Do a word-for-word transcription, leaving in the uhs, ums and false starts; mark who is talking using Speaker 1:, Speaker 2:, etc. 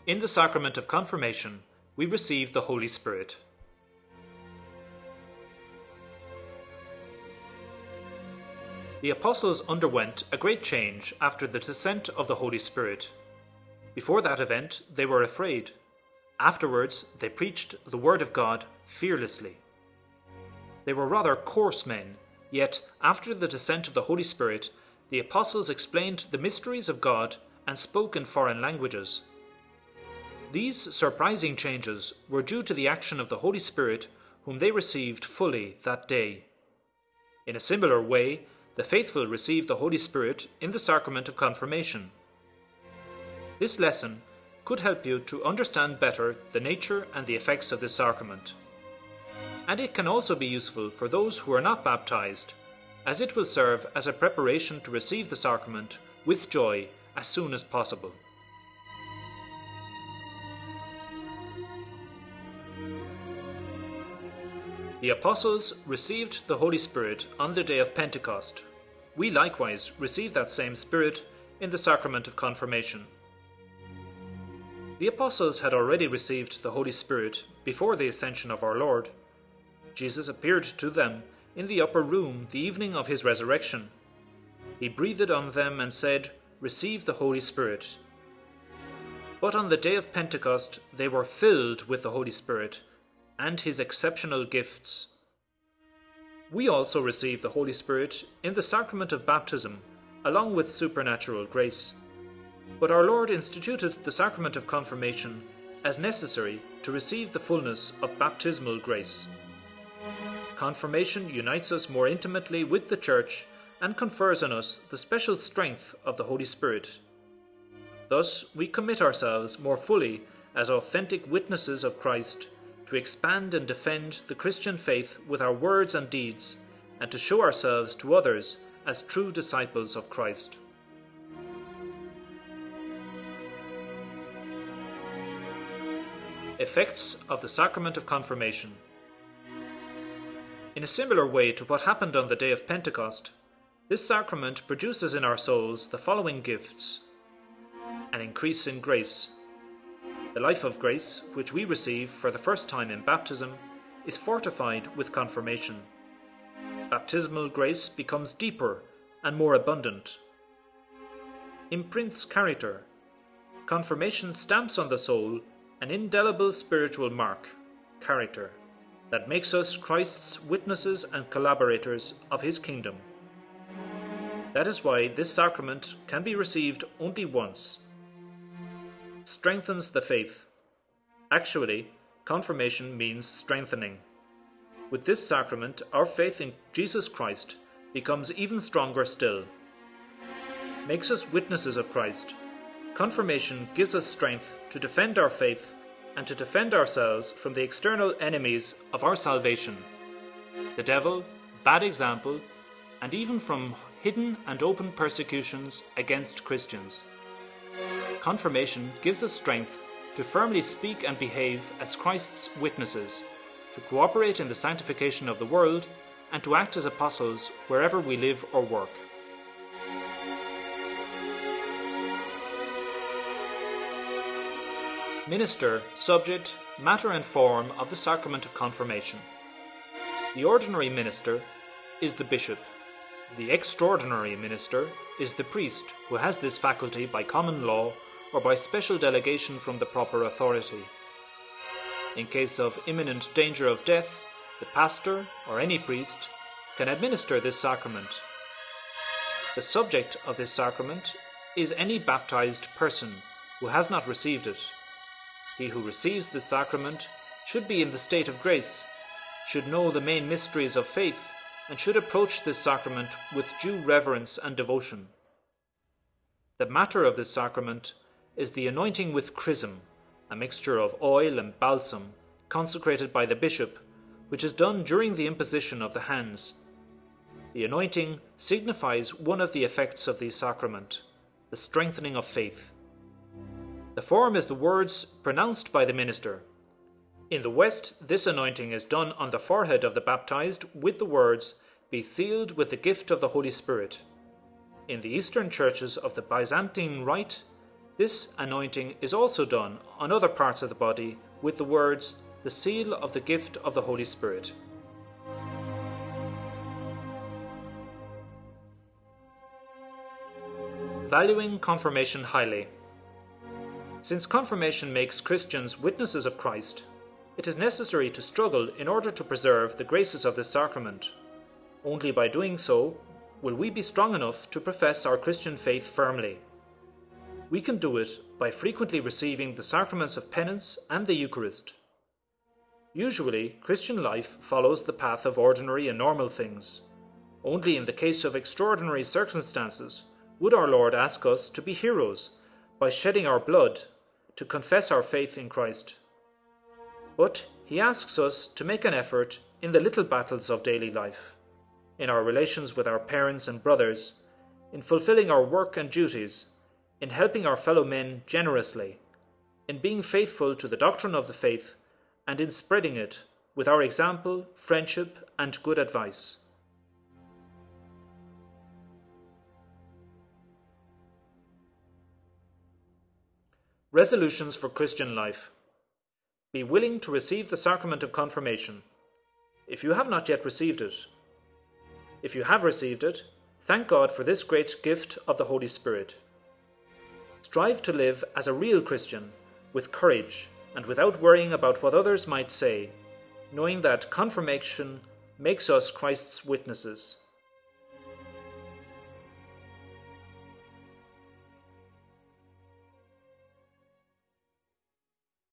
Speaker 1: In the sacrament of confirmation, we receive the Holy Spirit. The apostles underwent a great change after the descent of the Holy Spirit. Before that event, they were afraid. Afterwards, they preached the word of God fearlessly. They were rather coarse men, yet after the descent of the Holy Spirit, the apostles explained the mysteries of God and spoke in foreign languages. These surprising changes were due to the action of the Holy Spirit, whom they received fully that day. In a similar way, the faithful receive the Holy Spirit in the sacrament of confirmation. This lesson could help you to understand better the nature and the effects of this sacrament. And it can also be useful for those who are not baptized, as it will serve as a preparation to receive the sacrament with joy as soon as possible. The apostles received the Holy Spirit on the day of Pentecost. We likewise receive that same Spirit in the sacrament of confirmation. The apostles had already received the Holy Spirit before the ascension of our Lord. Jesus appeared to them in the upper room the evening of his resurrection. He breathed on them and said, "Receive the Holy Spirit." But on the day of Pentecost they were filled with the Holy Spirit and his exceptional gifts. We also receive the Holy Spirit in the sacrament of baptism, along with supernatural grace. But our Lord instituted the sacrament of confirmation as necessary to receive the fullness of baptismal grace. Confirmation unites us more intimately with the Church and confers on us the special strength of the Holy Spirit. Thus, we commit ourselves more fully as authentic witnesses of Christ to expand and defend the Christian faith with our words and deeds, and to show ourselves to others as true disciples of Christ. Effects of the Sacrament of Confirmation. In a similar way to what happened on the day of Pentecost, this sacrament produces in our souls the following gifts: an increase in grace. The life of grace, which we receive for the first time in baptism, is fortified with confirmation. Baptismal grace becomes deeper and more abundant. Imprints character. Confirmation stamps on the soul an indelible spiritual mark, character, that makes us Christ's witnesses and collaborators of his kingdom. That is why this sacrament can be received only once. Strengthens the faith. Actually, confirmation means strengthening. With this sacrament, our faith in Jesus Christ becomes even stronger still. Makes us witnesses of Christ. Confirmation gives us strength to defend our faith and to defend ourselves from the external enemies of our salvation, the devil, bad example, and even from hidden and open persecutions against Christians. Confirmation gives us strength to firmly speak and behave as Christ's witnesses, to cooperate in the sanctification of the world, and to act as apostles wherever we live or work. Minister, subject, matter and form of the sacrament of confirmation. The ordinary minister is the bishop. The extraordinary minister is the priest, who has this faculty by common law or by special delegation from the proper authority. In case of imminent danger of death, the pastor or any priest can administer this sacrament. The subject of this sacrament is any baptized person who has not received it. He who receives this sacrament should be in the state of grace, should know the main mysteries of faith, and should approach this sacrament with due reverence and devotion. The matter of this sacrament is the anointing with chrism, a mixture of oil and balsam, consecrated by the bishop, which is done during the imposition of the hands. The anointing signifies one of the effects of the sacrament, the strengthening of faith. The form is the words pronounced by the minister. In the West, this anointing is done on the forehead of the baptized with the words, "Be sealed with the gift of the Holy Spirit." In the Eastern churches of the Byzantine Rite, This anointing is also done on other parts of the body with the words, "the seal of the gift of the Holy Spirit." Valuing confirmation highly. Since confirmation makes Christians witnesses of Christ, it is necessary to struggle in order to preserve the graces of this sacrament. Only by doing so will we be strong enough to profess our Christian faith firmly. We can do it by frequently receiving the sacraments of penance and the Eucharist. Usually, Christian life follows the path of ordinary and normal things. Only in the case of extraordinary circumstances would our Lord ask us to be heroes by shedding our blood to confess our faith in Christ. But he asks us to make an effort in the little battles of daily life, in our relations with our parents and brothers, in fulfilling our work and duties, in helping our fellow men generously, in being faithful to the doctrine of the faith, and in spreading it with our example, friendship, and good advice. Resolutions for Christian life. Be willing to receive the sacrament of confirmation, if you have not yet received it. If you have received it, thank God for this great gift of the Holy Spirit. Strive to live as a real Christian, with courage and without worrying about what others might say, knowing that confirmation makes us Christ's witnesses.